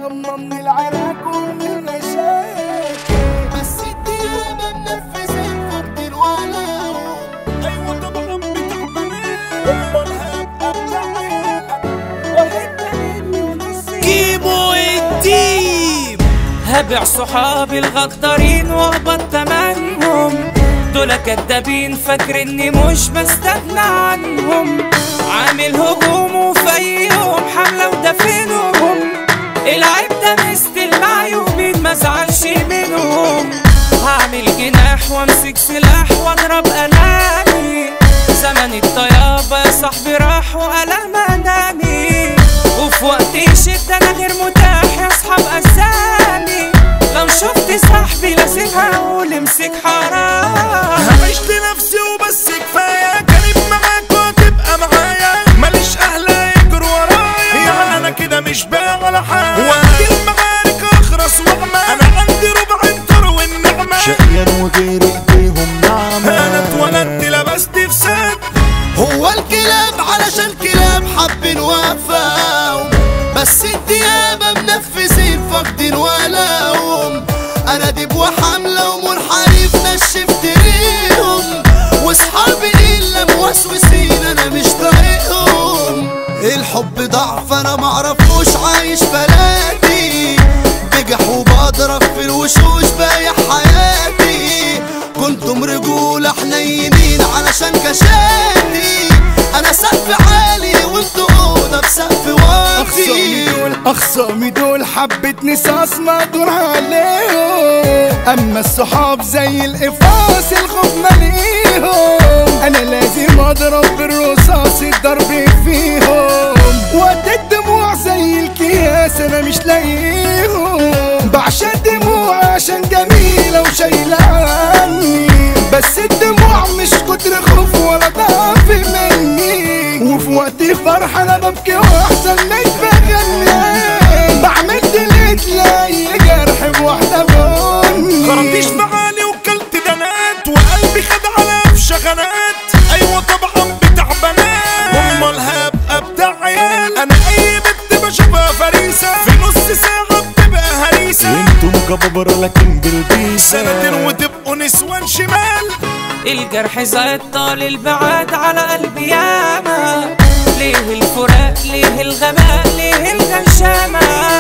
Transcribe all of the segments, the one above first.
ياما من العراك ومن المشاكل، بس الديابة منفذين فوق الولاء. ايوه طبعا بتعبانين امال هبقى بتاعي وحتة مني ونصي كيمو الديب. هبيع صحابي الغدارين واقبض تمنهم، دول كدابين فاكر اني مش بستغنى عنهم. عامل هجوم وفي اي يوم حملة ودفنهم، العيب ده مستل معيوبين مزعلش منهم. هعمل جناح وامسك سلاح واضرب ألامي، زمن الطيابة يا صاحبي راح وألم أنامي. وفي وقت الشدة أنا غير متاح يا أصحاب أسامي، لو شفت صاحبي لازم هقول امسك حرام. عشت نفسي وبس كفاية، كريم معاك وهتبقى معايا، ماليش أهل يجروا ورايا، يعني أنا كده مش بايع ولا حاجة. وقت المعارك أخرس وأعمى، أنا عندي ربع الدار والنعمة، شقيان وغير ايديهم نعمة. أنا اتولدت لبست في سد. هو الكلاب علشان كلاب حابين وفاهم، بس الديابة منفذين فاقدين ولاهم. انا ديب وحملة ومنحرف نشفت ريهم، واصحابي الا موسوسين انا مش طايقهم. الحب ضعف انا معرفوش عايش بلادي، بجح وبضرب في الوشوش بايع حياتي. كنتم رجولة حنينين علشان كشاتي، انا سقف عالي وانتوا اوضه بسقف واطي. اخصامي دول حبة نساس مقدور عليهم، اما الصحاب زي القفاص الخوف مليهم. انا لازم اضرب بالرصاص الضرب فيهم، وقت الدموع زي الكياس انا مش لاقيهم. بعشق الدموع عشان جميلة وشايلة عني، بس الدموع مش كتر خوف ولا ضعف مني. وفي وقت فرح انا ببكي واحسن مش بغني، بعمل ديليت لاي جرح بواحدة بني. خرمتيش معالي وكلت دنات، وقلبي خد على بشغنات. ايوه طبعا بتاع بنات، امال هبقى بتاع عيال. انا اي بنت بشوفها فريسة، في نص ساعة بتبقى هريسة. انتم كبابرة لكن بالبيسة، سنتين وتبقوا نسوان شمال. الجرح زاد طال البعاد على قلبي ياما، ليه الفراق ليه الغباء ليه الغشامة.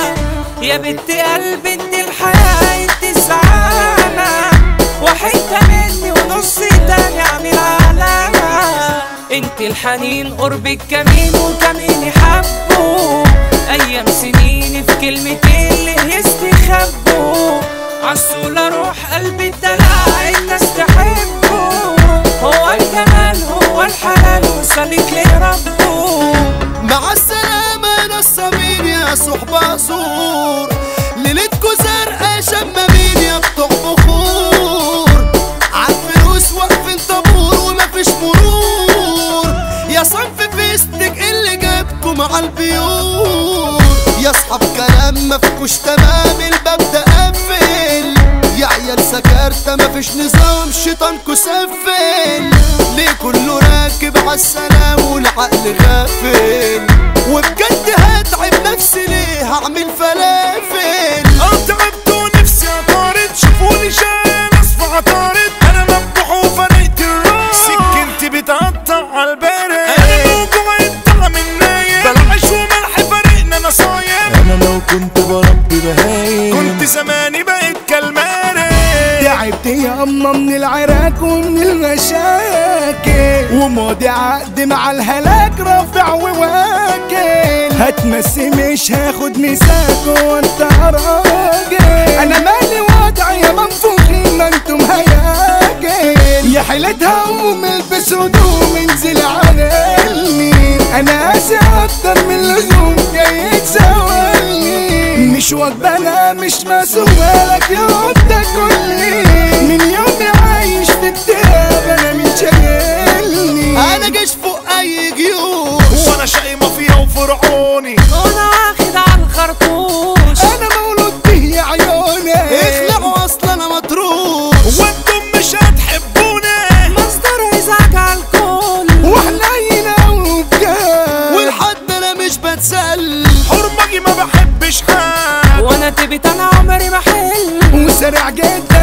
يا بنت قلبي انت الحياة انت السعادة، وحتة مني ونص تاني اعمل علامة. انت الحنين قربك كمين وكمين حبه، ايام سنين في كلمتين ليه يستخبوا. عالسولة روح قلبي الدلع الناس تحبه، هو الجمال هو الحلال وصلت لربه. مع السلامة نصابين يا صحبة زور، ليلتكو زرقا شمامين يا بتوع بخور. عالفلوس واقفين طابور ومفيش مرور، يا صنف فيستك اللي جابكو مع البيور. يا اصحاب كلام مفكوش تمام الباب ده قفل، يا عيال سكرتة مفيش نظام شيطانكو سفل. ليه كله راكب عالسلام والعقل غافل، وبجد هتعب نفسي ليه هعمل فلافل. تعبت ونفسي عطارد، شوفوني شايل اصفى عطارد. انا مفتوح وفرقت الراس، سكنتي بتقطع عالبارد. انا موجوع الطعم النايم، بلعش وملح فرقنا نصايم. انا لو كنت بربي بهايم كنت زماني بقيت كالمارد. تعبت ياما من العراك ومن المشاكل، وماضي عقد مع الهلاك رافع وواكل. هتمسي مش هاخد مساك وانت راجل، انا مالي وضعي يا منفوخين ما انتم هياكل. يا حيلتها قوم البس هدوم انزل على المين، انا قاسي اكتر من اللزوم جاي تساويني. مش واجبة انا مش مسؤولة لك يوم تاكلني، من يومي عايش في اكتئاب انا مش شايلني. انا جيش فوق اي جيوش، وانا شقي مافيا وفرعوني، وانا واخد على الخرطوش. انا مولود به يا عيوني، اخلعوا اصلا انا مطروش. وانتم مش هتحبوني، مصدر ازعاج عالكل وحنينة وبجد، والحد انا مش بتسل. حرمجي ما بحبش حد، سريع جدا